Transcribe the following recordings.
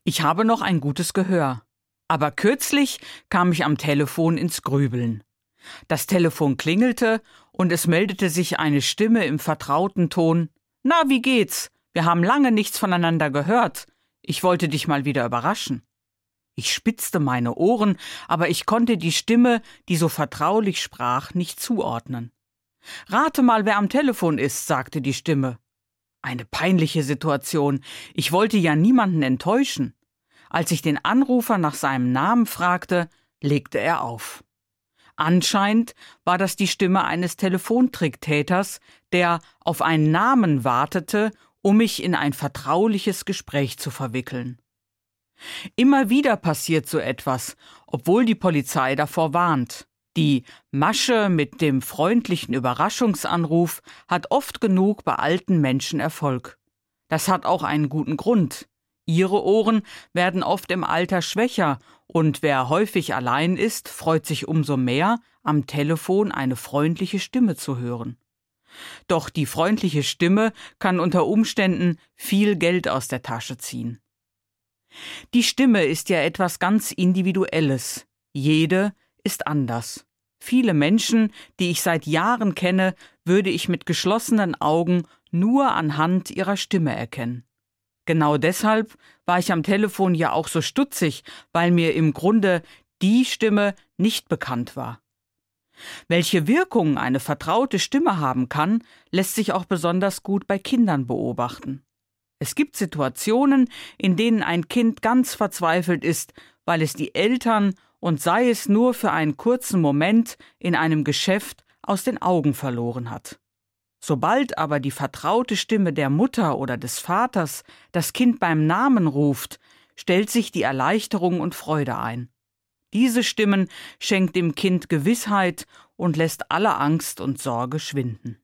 Ich habe noch ein gutes Gehör. Aber kürzlich kam ich am Telefon ins Grübeln. Das Telefon klingelte und es meldete sich eine Stimme im vertrauten Ton. »Na, wie geht's? Wir haben lange nichts voneinander gehört. Ich wollte dich mal wieder überraschen.« Ich spitzte meine Ohren, aber ich konnte die Stimme, die so vertraulich sprach, nicht zuordnen. »Rate mal, wer am Telefon ist«, sagte die Stimme. Eine peinliche Situation. Ich wollte ja niemanden enttäuschen. Als ich den Anrufer nach seinem Namen fragte, legte er auf. Anscheinend war das die Stimme eines Telefontricktäters, der auf einen Namen wartete, um mich in ein vertrauliches Gespräch zu verwickeln. Immer wieder passiert so etwas, obwohl die Polizei davor warnt. Die Masche mit dem freundlichen Überraschungsanruf hat oft genug bei alten Menschen Erfolg. Das hat auch einen guten Grund. Ihre Ohren werden oft im Alter schwächer und wer häufig allein ist, freut sich umso mehr, am Telefon eine freundliche Stimme zu hören. Doch die freundliche Stimme kann unter Umständen viel Geld aus der Tasche ziehen. Die Stimme ist ja etwas ganz Individuelles. Jede ist anders. Viele Menschen, die ich seit Jahren kenne, würde ich mit geschlossenen Augen nur anhand ihrer Stimme erkennen. Genau deshalb war ich am Telefon ja auch so stutzig, weil mir im Grunde die Stimme nicht bekannt war. Welche Wirkung eine vertraute Stimme haben kann, lässt sich auch besonders gut bei Kindern beobachten. Es gibt Situationen, in denen ein Kind ganz verzweifelt ist, weil es die Eltern und sei es nur für einen kurzen Moment in einem Geschäft aus den Augen verloren hat. Sobald aber die vertraute Stimme der Mutter oder des Vaters das Kind beim Namen ruft, stellt sich die Erleichterung und Freude ein. Diese Stimmen schenkt dem Kind Gewissheit und lässt alle Angst und Sorge schwinden.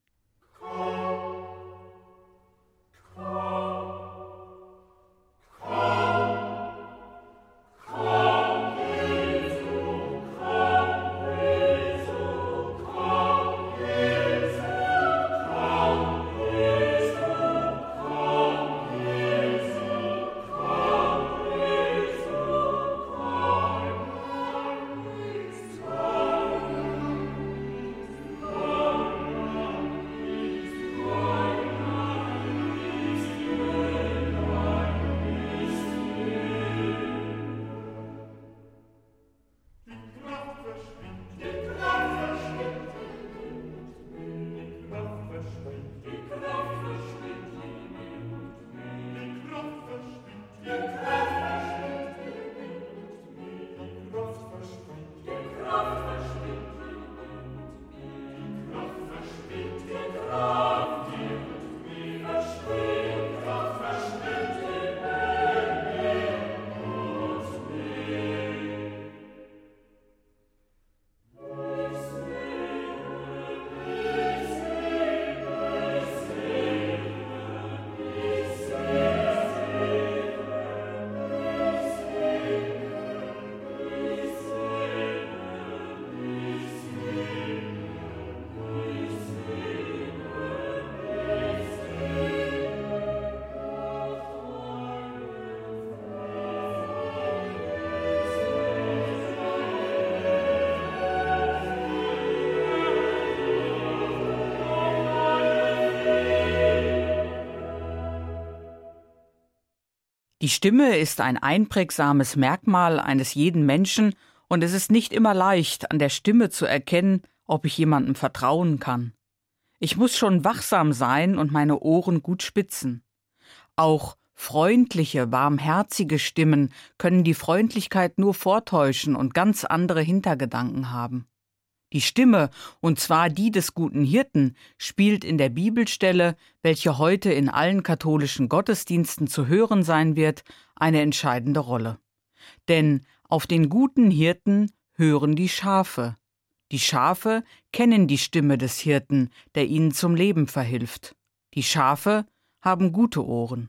Die Stimme ist ein einprägsames Merkmal eines jeden Menschen und es ist nicht immer leicht, an der Stimme zu erkennen, ob ich jemandem vertrauen kann. Ich muss schon wachsam sein und meine Ohren gut spitzen. Auch freundliche, warmherzige Stimmen können die Freundlichkeit nur vortäuschen und ganz andere Hintergedanken haben. Die Stimme, und zwar die des guten Hirten, spielt in der Bibelstelle, welche heute in allen katholischen Gottesdiensten zu hören sein wird, eine entscheidende Rolle. Denn auf den guten Hirten hören die Schafe. Die Schafe kennen die Stimme des Hirten, der ihnen zum Leben verhilft. Die Schafe haben gute Ohren.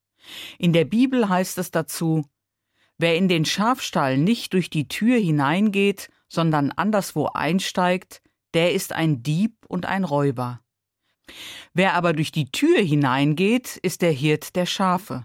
In der Bibel heißt es dazu: Wer in den Schafstall nicht durch die Tür hineingeht, sondern anderswo einsteigt, der ist ein Dieb und ein Räuber. Wer aber durch die Tür hineingeht, ist der Hirt der Schafe.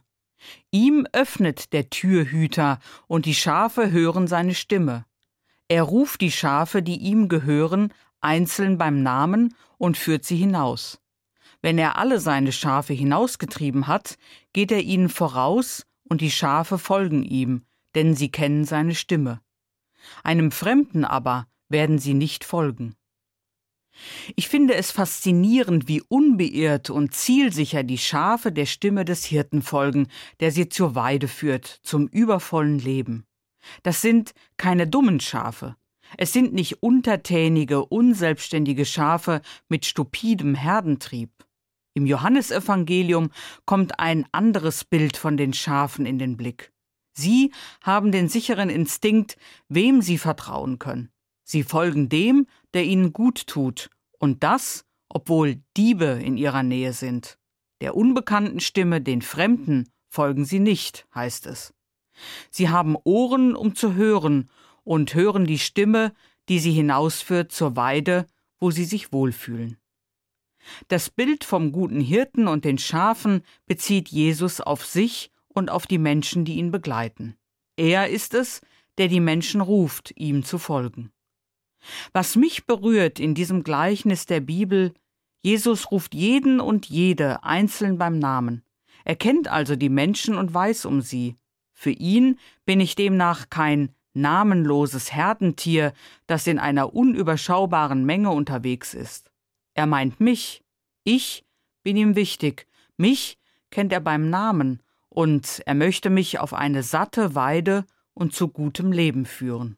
Ihm öffnet der Türhüter, und die Schafe hören seine Stimme. Er ruft die Schafe, die ihm gehören, einzeln beim Namen und führt sie hinaus. Wenn er alle seine Schafe hinausgetrieben hat, geht er ihnen voraus, und die Schafe folgen ihm, denn sie kennen seine Stimme. Einem Fremden aber werden sie nicht folgen. Ich finde es faszinierend, wie unbeirrt und zielsicher die Schafe der Stimme des Hirten folgen, der sie zur Weide führt, zum übervollen Leben. Das sind keine dummen Schafe. Es sind nicht untertänige, unselbstständige Schafe mit stupidem Herdentrieb. Im Johannesevangelium kommt ein anderes Bild von den Schafen in den Blick. Sie haben den sicheren Instinkt, wem sie vertrauen können. Sie folgen dem, der ihnen gut tut, und das, obwohl Diebe in ihrer Nähe sind. Der unbekannten Stimme, den Fremden, folgen sie nicht, heißt es. Sie haben Ohren, um zu hören, und hören die Stimme, die sie hinausführt zur Weide, wo sie sich wohlfühlen. Das Bild vom guten Hirten und den Schafen bezieht Jesus auf sich und auf die Menschen, die ihn begleiten. Er ist es, der die Menschen ruft, ihm zu folgen. Was mich berührt in diesem Gleichnis der Bibel: Jesus ruft jeden und jede einzeln beim Namen. Er kennt also die Menschen und weiß um sie. Für ihn bin ich demnach kein namenloses Herdentier, das in einer unüberschaubaren Menge unterwegs ist. Er meint mich. Ich bin ihm wichtig. Mich kennt er beim Namen, und er möchte mich auf eine satte Weide und zu gutem Leben führen.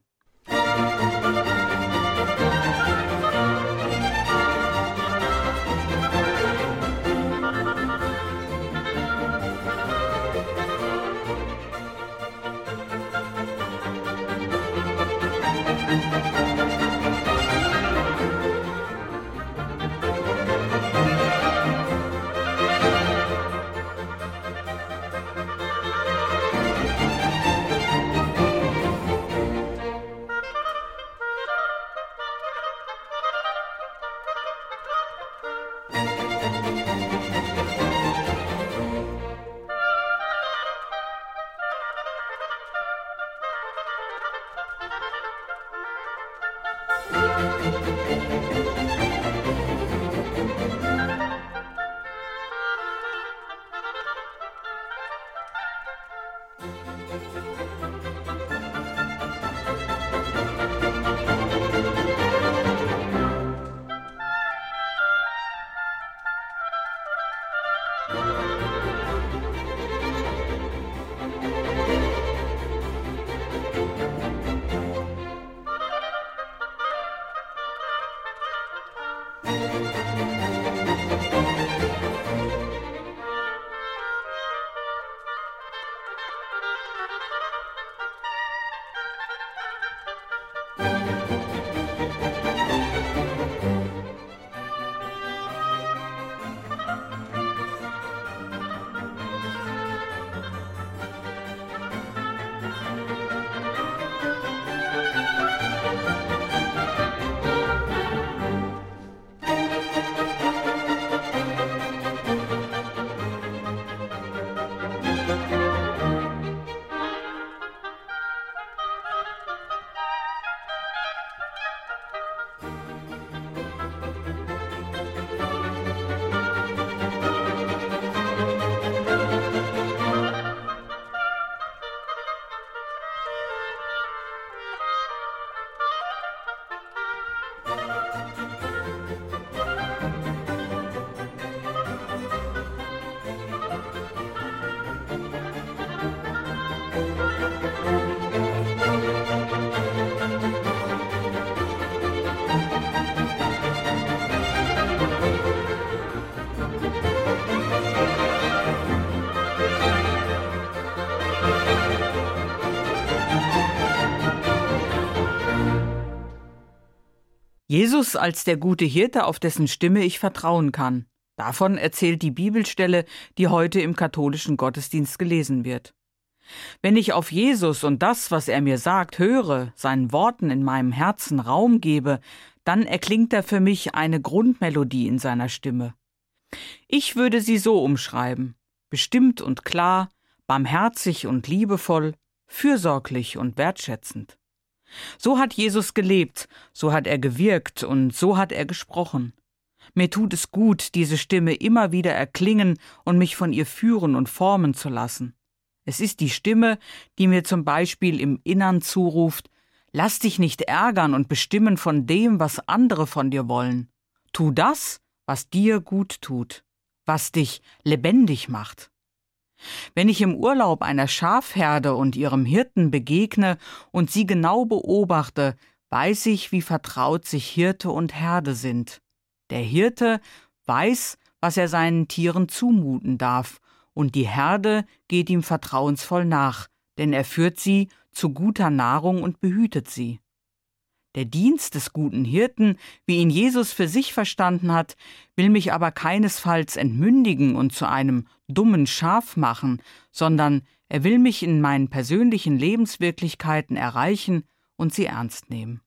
Jesus als der gute Hirte, auf dessen Stimme ich vertrauen kann. Davon erzählt die Bibelstelle, die heute im katholischen Gottesdienst gelesen wird. Wenn ich auf Jesus und das, was er mir sagt, höre, seinen Worten in meinem Herzen Raum gebe, dann erklingt da für mich eine Grundmelodie in seiner Stimme. Ich würde sie so umschreiben: bestimmt und klar, barmherzig und liebevoll, fürsorglich und wertschätzend. So hat Jesus gelebt, so hat er gewirkt und so hat er gesprochen. Mir tut es gut, diese Stimme immer wieder erklingen und mich von ihr führen und formen zu lassen. Es ist die Stimme, die mir zum Beispiel im Innern zuruft: Lass dich nicht ärgern und bestimmen von dem, was andere von dir wollen. Tu das, was dir gut tut, was dich lebendig macht. Wenn ich im Urlaub einer Schafherde und ihrem Hirten begegne und sie genau beobachte, weiß ich, wie vertraut sich Hirte und Herde sind. Der Hirte weiß, was er seinen Tieren zumuten darf, und die Herde geht ihm vertrauensvoll nach, denn er führt sie zu guter Nahrung und behütet sie. Der Dienst des guten Hirten, wie ihn Jesus für sich verstanden hat, will mich aber keinesfalls entmündigen und zu einem dummen Schaf machen, sondern er will mich in meinen persönlichen Lebenswirklichkeiten erreichen und sie ernst nehmen.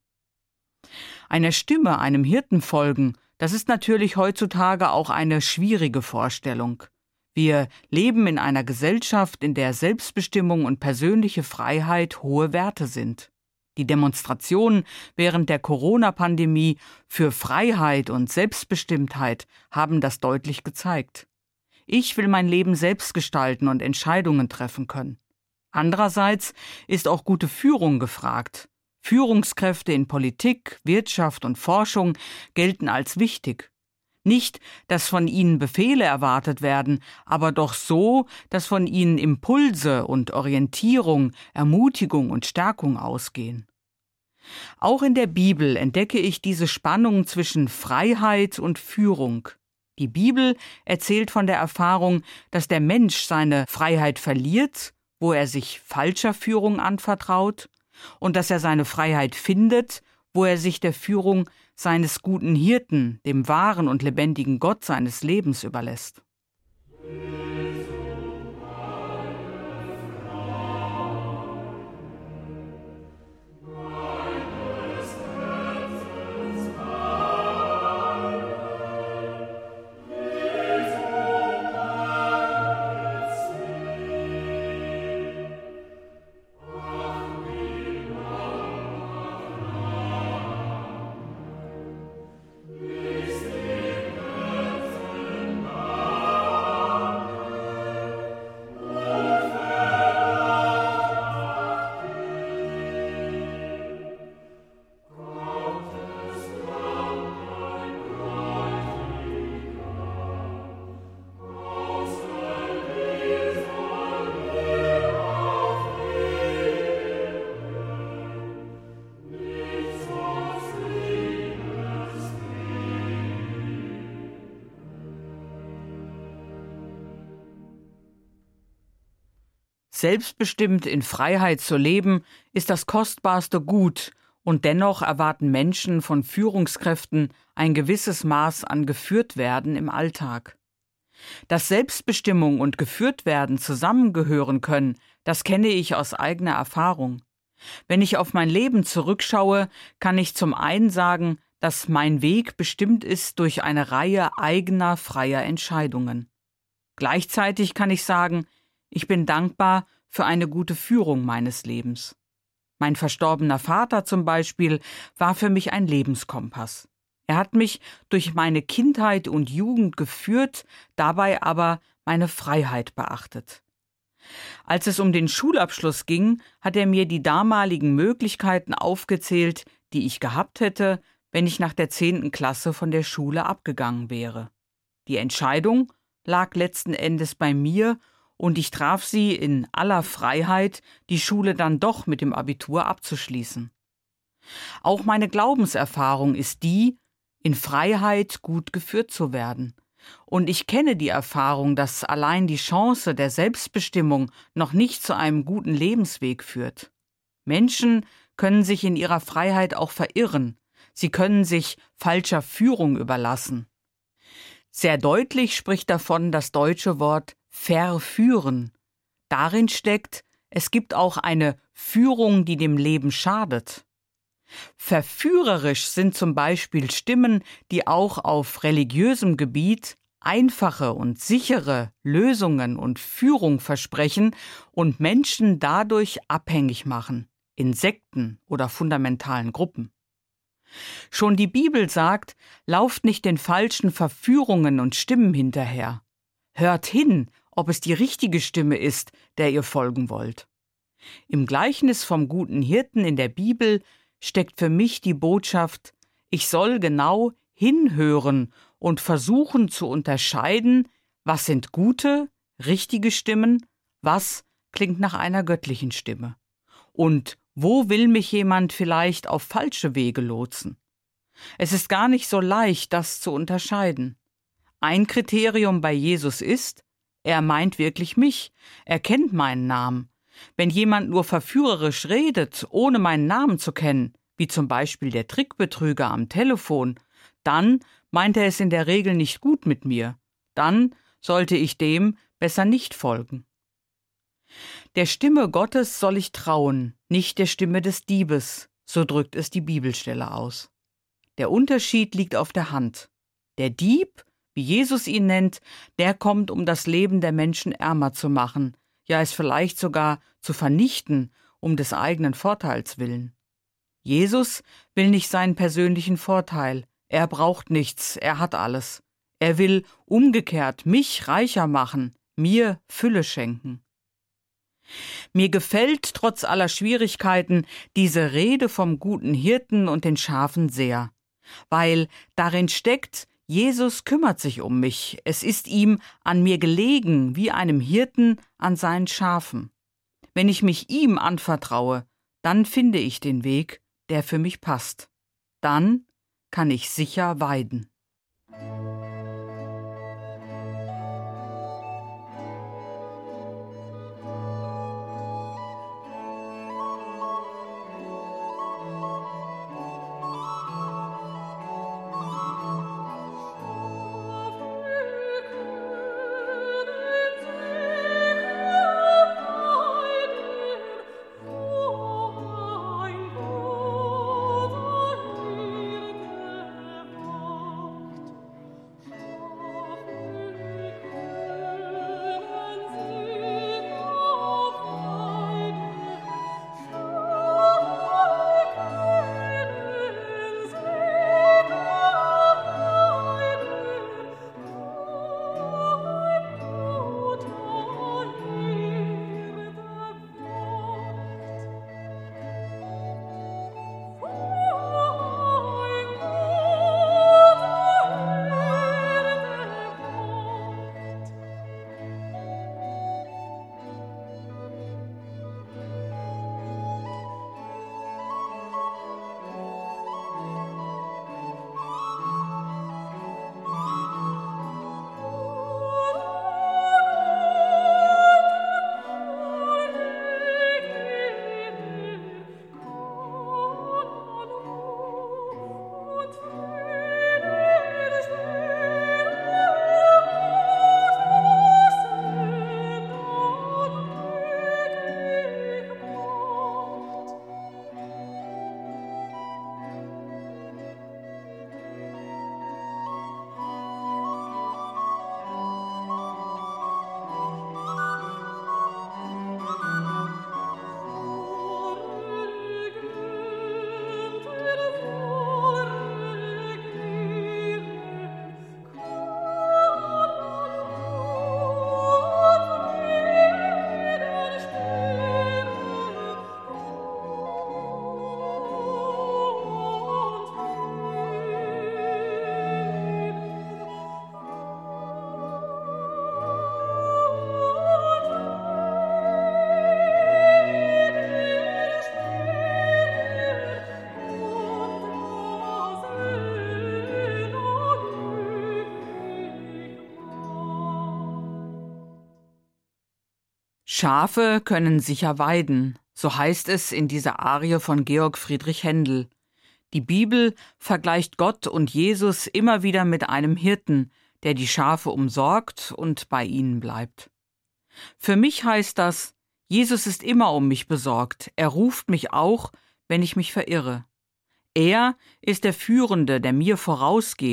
Einer Stimme, einem Hirten folgen, das ist natürlich heutzutage auch eine schwierige Vorstellung. Wir leben in einer Gesellschaft, in der Selbstbestimmung und persönliche Freiheit hohe Werte sind. Die Demonstrationen während der Corona-Pandemie für Freiheit und Selbstbestimmtheit haben das deutlich gezeigt. Ich will mein Leben selbst gestalten und Entscheidungen treffen können. Andererseits ist auch gute Führung gefragt. Führungskräfte in Politik, Wirtschaft und Forschung gelten als wichtig. Nicht, dass von ihnen Befehle erwartet werden, aber doch so, dass von ihnen Impulse und Orientierung, Ermutigung und Stärkung ausgehen. Auch in der Bibel entdecke ich diese Spannung zwischen Freiheit und Führung. Die Bibel erzählt von der Erfahrung, dass der Mensch seine Freiheit verliert, wo er sich falscher Führung anvertraut, und dass er seine Freiheit findet, wo er sich der Führung seines guten Hirten, dem wahren und lebendigen Gott seines Lebens überlässt. Selbstbestimmt in Freiheit zu leben, ist das kostbarste Gut, und dennoch erwarten Menschen von Führungskräften ein gewisses Maß an Geführtwerden im Alltag. Dass Selbstbestimmung und Geführtwerden zusammengehören können, das kenne ich aus eigener Erfahrung. Wenn ich auf mein Leben zurückschaue, kann ich zum einen sagen, dass mein Weg bestimmt ist durch eine Reihe eigener freier Entscheidungen. Gleichzeitig kann ich sagen, ich bin dankbar für eine gute Führung meines Lebens. Mein verstorbener Vater zum Beispiel war für mich ein Lebenskompass. Er hat mich durch meine Kindheit und Jugend geführt, dabei aber meine Freiheit beachtet. Als es um den Schulabschluss ging, hat er mir die damaligen Möglichkeiten aufgezählt, die ich gehabt hätte, wenn ich nach der 10. Klasse von der Schule abgegangen wäre. Die Entscheidung lag letzten Endes bei mir, und ich traf sie in aller Freiheit, die Schule dann doch mit dem Abitur abzuschließen. Auch meine Glaubenserfahrung ist die, in Freiheit gut geführt zu werden. Und ich kenne die Erfahrung, dass allein die Chance der Selbstbestimmung noch nicht zu einem guten Lebensweg führt. Menschen können sich in ihrer Freiheit auch verirren. Sie können sich falscher Führung überlassen. Sehr deutlich spricht davon das deutsche Wort verführen. Darin steckt, es gibt auch eine Führung, die dem Leben schadet. Verführerisch sind zum Beispiel Stimmen, die auch auf religiösem Gebiet einfache und sichere Lösungen und Führung versprechen und Menschen dadurch abhängig machen, in Sekten oder fundamentalen Gruppen. Schon die Bibel sagt, lauft nicht den falschen Verführungen und Stimmen hinterher. Hört hin, ob es die richtige Stimme ist, der ihr folgen wollt. Im Gleichnis vom guten Hirten in der Bibel steckt für mich die Botschaft, ich soll genau hinhören und versuchen zu unterscheiden, was sind gute, richtige Stimmen, was klingt nach einer göttlichen Stimme. Und wo will mich jemand vielleicht auf falsche Wege lotsen? Es ist gar nicht so leicht, das zu unterscheiden. Ein Kriterium bei Jesus ist, er meint wirklich mich, er kennt meinen Namen. Wenn jemand nur verführerisch redet, ohne meinen Namen zu kennen, wie zum Beispiel der Trickbetrüger am Telefon, dann meint er es in der Regel nicht gut mit mir. Dann sollte ich dem besser nicht folgen. Der Stimme Gottes soll ich trauen, nicht der Stimme des Diebes, so drückt es die Bibelstelle aus. Der Unterschied liegt auf der Hand. Der Dieb, wie Jesus ihn nennt, der kommt, um das Leben der Menschen ärmer zu machen, ja es vielleicht sogar zu vernichten, um des eigenen Vorteils willen. Jesus will nicht seinen persönlichen Vorteil, er braucht nichts, er hat alles. Er will umgekehrt mich reicher machen, mir Fülle schenken. Mir gefällt trotz aller Schwierigkeiten diese Rede vom guten Hirten und den Schafen sehr, weil darin steckt, Jesus kümmert sich um mich, es ist ihm an mir gelegen, wie einem Hirten an seinen Schafen. Wenn ich mich ihm anvertraue, dann finde ich den Weg, der für mich passt. Dann kann ich sicher weiden. Schafe können sicher weiden, so heißt es in dieser Arie von Georg Friedrich Händel. Die Bibel vergleicht Gott und Jesus immer wieder mit einem Hirten, der die Schafe umsorgt und bei ihnen bleibt. Für mich heißt das, Jesus ist immer um mich besorgt, er ruft mich auch, wenn ich mich verirre. Er ist der Führende, der mir vorausgeht,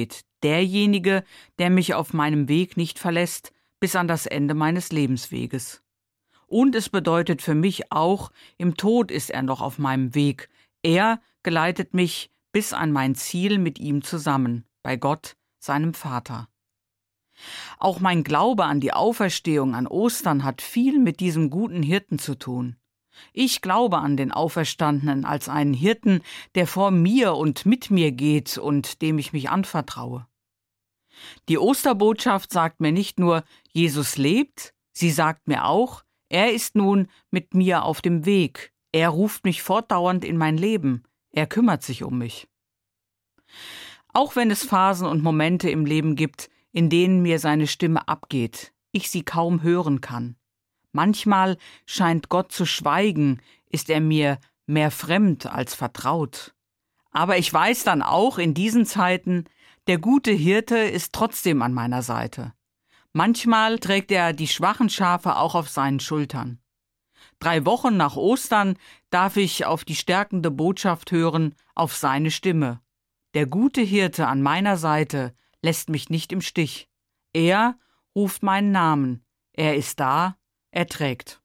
derjenige, der mich auf meinem Weg nicht verlässt, bis an das Ende meines Lebensweges. Und es bedeutet für mich auch, im Tod ist er noch auf meinem Weg. Er geleitet mich bis an mein Ziel mit ihm zusammen, bei Gott, seinem Vater. Auch mein Glaube an die Auferstehung an Ostern hat viel mit diesem guten Hirten zu tun. Ich glaube an den Auferstandenen als einen Hirten, der vor mir und mit mir geht und dem ich mich anvertraue. Die Osterbotschaft sagt mir nicht nur, Jesus lebt, sie sagt mir auch, er ist nun mit mir auf dem Weg, er ruft mich fortdauernd in mein Leben, er kümmert sich um mich. Auch wenn es Phasen und Momente im Leben gibt, in denen mir seine Stimme abgeht, ich sie kaum hören kann. Manchmal scheint Gott zu schweigen, ist er mir mehr fremd als vertraut. Aber ich weiß dann auch in diesen Zeiten, der gute Hirte ist trotzdem an meiner Seite. Manchmal trägt er die schwachen Schafe auch auf seinen Schultern. 3 Wochen nach Ostern darf ich auf die stärkende Botschaft hören, auf seine Stimme. Der gute Hirte an meiner Seite lässt mich nicht im Stich. Er ruft meinen Namen. Er ist da, er trägt.